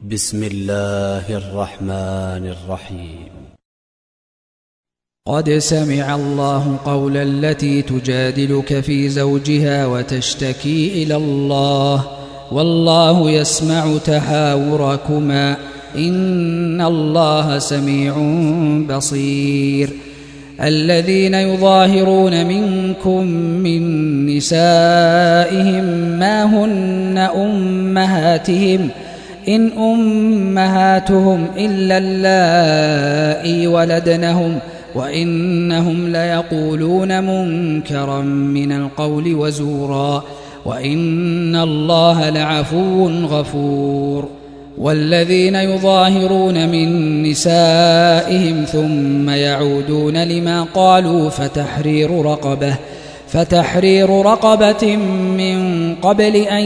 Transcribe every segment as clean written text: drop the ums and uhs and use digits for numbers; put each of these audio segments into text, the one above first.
بسم الله الرحمن الرحيم. قد سمع الله قول التي تجادلك في زوجها وتشتكي إلى الله والله يسمع تحاوركما إن الله سميع بصير. الذين يظاهرون منكم من نسائهم ما هن أمهاتهم إن أمهاتهم إلا اللائي ولدنهم وإنهم ليقولون منكرا من القول وزورا وإن الله لعفو غفور. والذين يظاهرون من نسائهم ثم يعودون لما قالوا فتحرير رقبة من قبل أن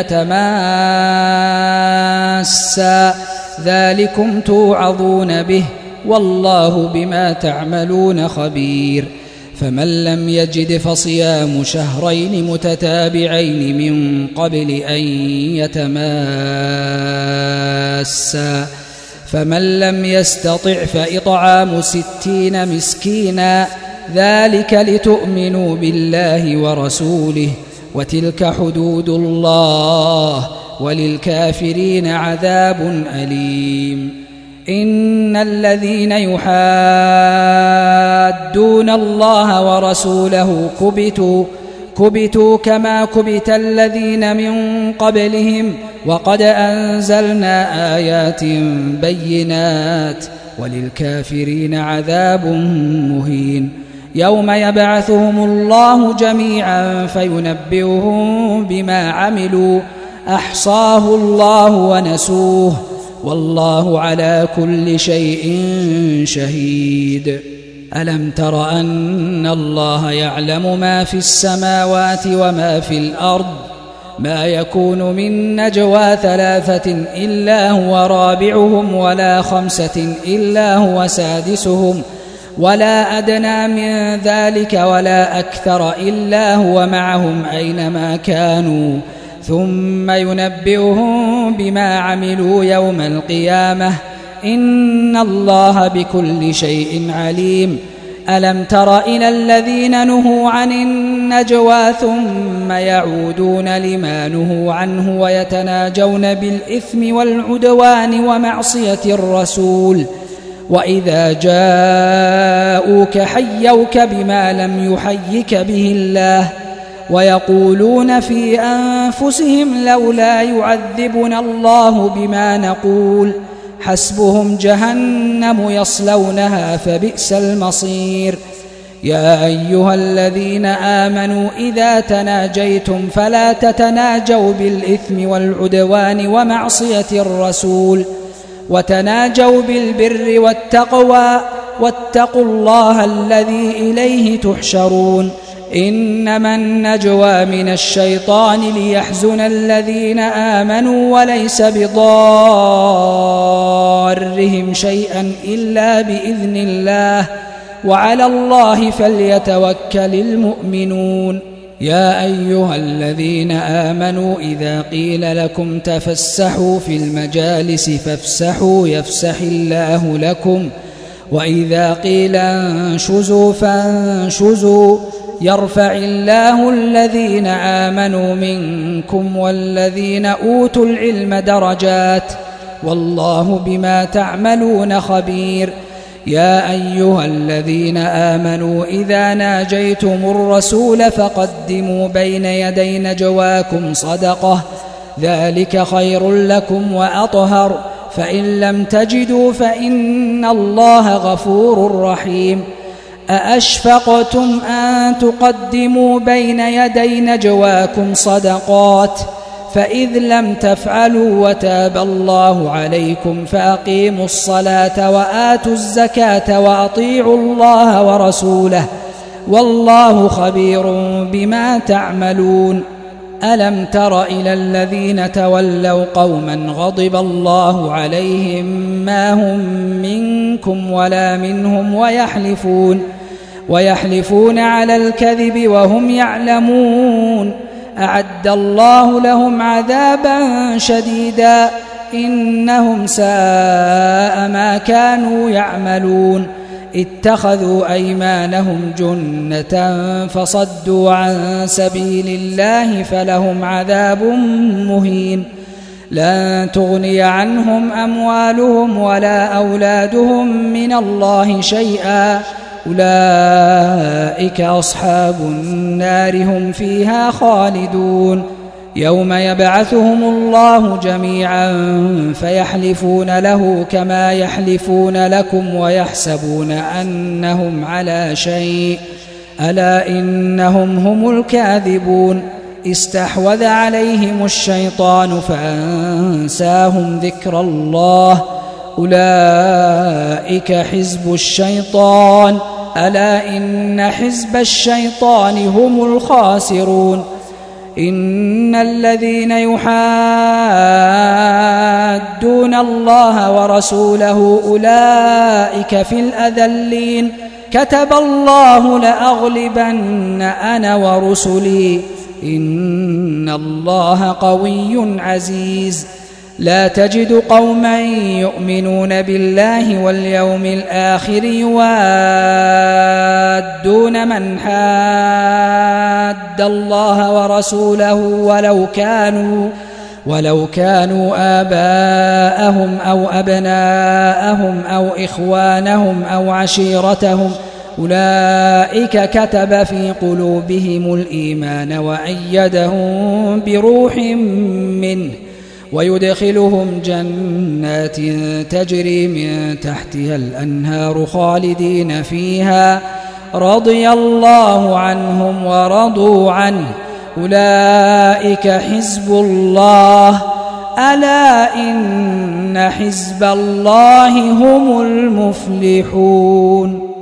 يتماسا ذلكم توعظون به والله بما تعملون خبير. فمن لم يجد فصيام شهرين متتابعين من قبل أن يتماسا فمن لم يستطع فإطعام 60 مسكينا ذلك لتؤمنوا بالله ورسوله وتلك حدود الله وللكافرين عذاب أليم. إن الذين يحادون الله ورسوله كبتوا كما كبت الذين من قبلهم وقد أنزلنا آيات بينات وللكافرين عذاب مهين. يوم يبعثهم الله جميعا فينبئهم بما عملوا أحصاه الله ونسوه والله على كل شيء شهيد. ألم تر أن الله يعلم ما في السماوات وما في الأرض ما يكون من نجوى 3 إلا هو رابعهم ولا 5 إلا هو سادسهم ولا أدنى من ذلك ولا أكثر إلا هو معهم أينما كانوا ثم ينبئهم بما عملوا يوم القيامة إن الله بكل شيء عليم. ألم تر إلى الذين نهوا عن النجوى ثم يعودون لما نهوا عنه ويتناجون بالإثم والعدوان ومعصية الرسول وإذا جاءوك حيوك بما لم يحيك به الله ويقولون في أنفسهم لولا يعذبنا الله بما نقول حسبهم جهنم يصلونها فبئس المصير. يا أيها الذين آمنوا إذا تناجيتم فلا تتناجوا بالإثم والعدوان ومعصية الرسول وتناجوا بالبر والتقوى واتقوا الله الذي إليه تحشرون. إنما النجوى من الشيطان ليحزن الذين آمنوا وليس بضارهم شيئا إلا بإذن الله وعلى الله فليتوكل المؤمنون. يا أيها الذين آمنوا إذا قيل لكم تفسحوا في المجالس فافسحوا يفسح الله لكم وإذا قيل انشزوا فانشزوا يرفع الله الذين آمنوا منكم والذين أوتوا العلم درجات والله بما تعملون خبير. يا أيها الذين آمنوا إذا ناجيتم الرسول فقدموا بين يدي نجواكم صدقة ذلك خير لكم وأطهر فإن لم تجدوا فإن الله غفور رحيم. أأشفقتم أن تقدموا بين يدي نجواكم صدقات فإذ لم تفعلوا وتاب الله عليكم فأقيموا الصلاة وآتوا الزكاة وأطيعوا الله ورسوله والله خبير بما تعملون. ألم تر إلى الذين تولوا قوما غضب الله عليهم ما هم منكم ولا منهم ويحلفون على الكذب وهم يعلمون أعد الله لهم عذابا شديدا إنهم ساء ما كانوا يعملون اتخذوا أيمانهم جنة فصدوا عن سبيل الله فلهم عذاب مهين لن تغني عنهم أموالهم ولا أولادهم من الله شيئا أولئك أصحاب النار هم فيها خالدون يوم يبعثهم الله جميعا فيحلفون له كما يحلفون لكم ويحسبون أنهم على شيء ألا إنهم هم الكاذبون استحوذ عليهم الشيطان فأنساهم ذكر الله أولئك حزب الشيطان ألا إن حزب الشيطان هم الخاسرون إن الذين يحادون الله ورسوله أولئك في الأذلين كتب الله لأغلبن أنا ورسلي إن الله قوي عزيز لا تجد قوما يؤمنون بالله واليوم الآخر يوادون من حاد الله ورسوله ولو كانوا آباءهم أو أبناءهم أو إخوانهم أو عشيرتهم أولئك كتب في قلوبهم الإيمان وأيدهم بروح منه ويدخلهم جنات تجري من تحتها الأنهار خالدين فيها رضي الله عنهم ورضوا عنه أولئك حزب الله ألا إن حزب الله هم المفلحون